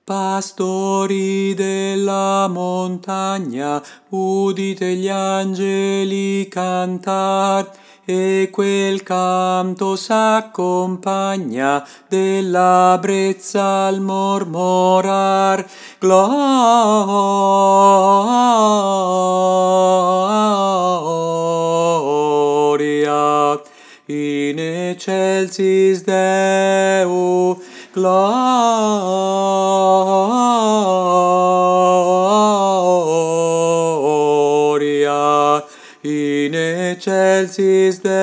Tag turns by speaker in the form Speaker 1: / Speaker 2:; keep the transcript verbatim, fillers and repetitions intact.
Speaker 1: Pastori della montagna, udite gli angeli cantar, e quel canto s'accompagna della brezza al mormorar. Gloria in excelsis Deo, gloria in excelsis Deo.